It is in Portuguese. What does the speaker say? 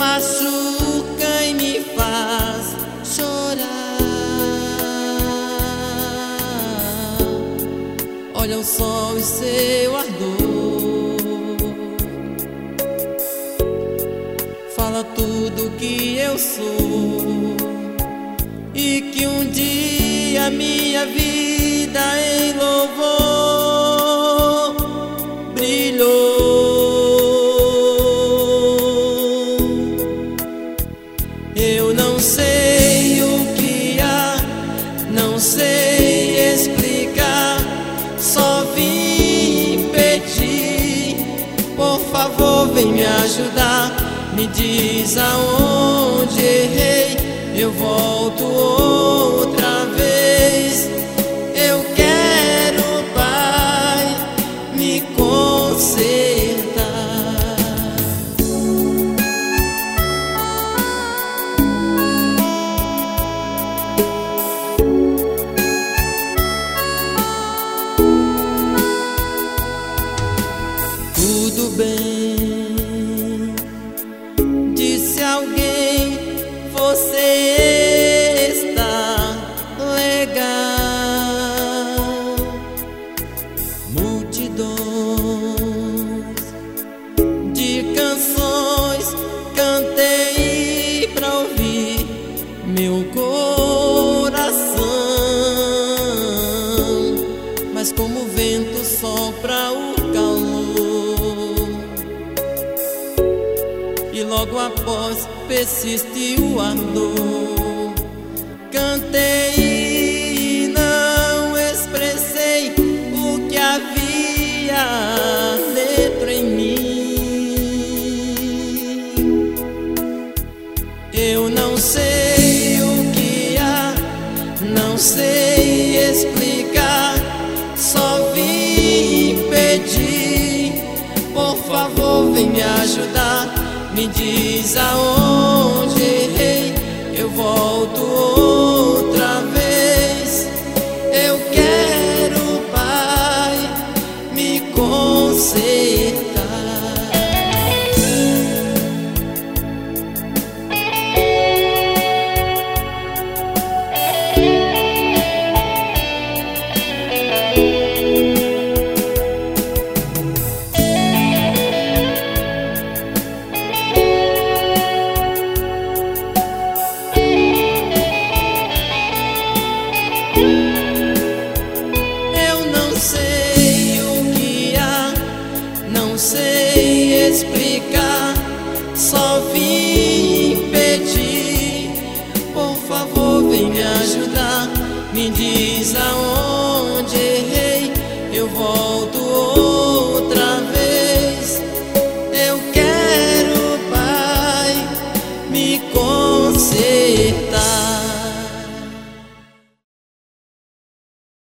machuca e me faz chorar. Olha o sol e seu ardor, fala tudo que eu sou, e que um dia minha vida em louvor brilhou. Eu não sei o que há, não sei explicar, só vim pedir, por favor vem me ajudar. Me diz aonde errei, eu volto outra vez. Eu quero, Pai, me consertar. Tudo bem, disse alguém, você está legal. Multidões de canções cantei pra ouvir meu coração, mas como o vento sopra o calor, e logo após persiste o ardor. Cantei e não expressei o que havia dentro em mim. Eu não sei o que há, não sei explicar, só vim pedir, por favor vem me ajudar. Me diz aonde errei, eu volto outra vez. Eu quero, Pai, me consertar. Não sei explicar, só vim pedir, por favor vem me ajudar. Me diz aonde errei, eu volto